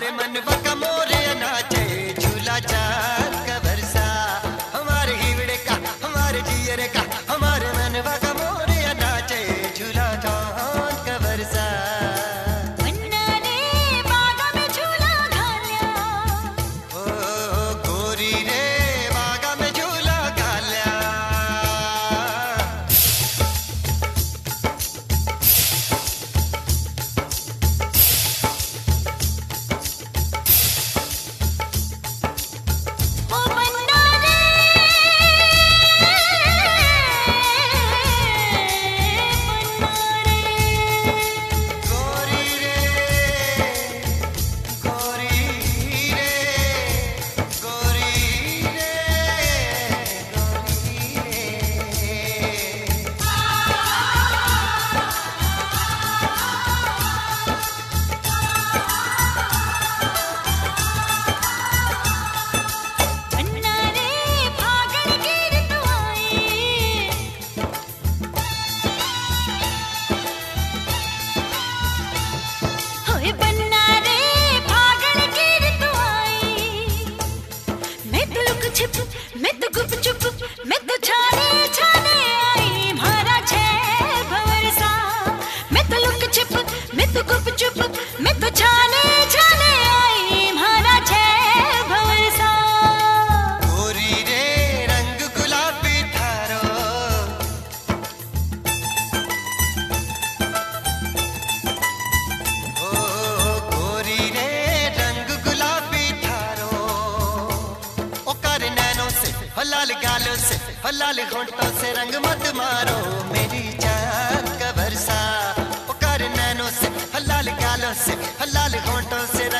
हमारे मनवा का मोरे नाचे झूला चांद का बरसा, हमारे हीवड़े का हमारे जियरे का हमारे मनवा का मोरे नाचे झूला चांद का बरसा। मैं तो गुप चुप मैं तो छाने छाने आई मारा छे भवरसा, मैं तो लुक छिप मैं तो गुप चुप मैं तो छाने छाने आई मारा छे भवरसा। गोरी रे रंग गुलाबी थारो, ओ गोरी रे रंग गुलाबी थारो, ओ कर नैनों से लाल गालों से लाल होंठों से रंग मत मारो मेरी चांद का बरसा, ओ कर नैनों से लाल गालों से लाल होंठों से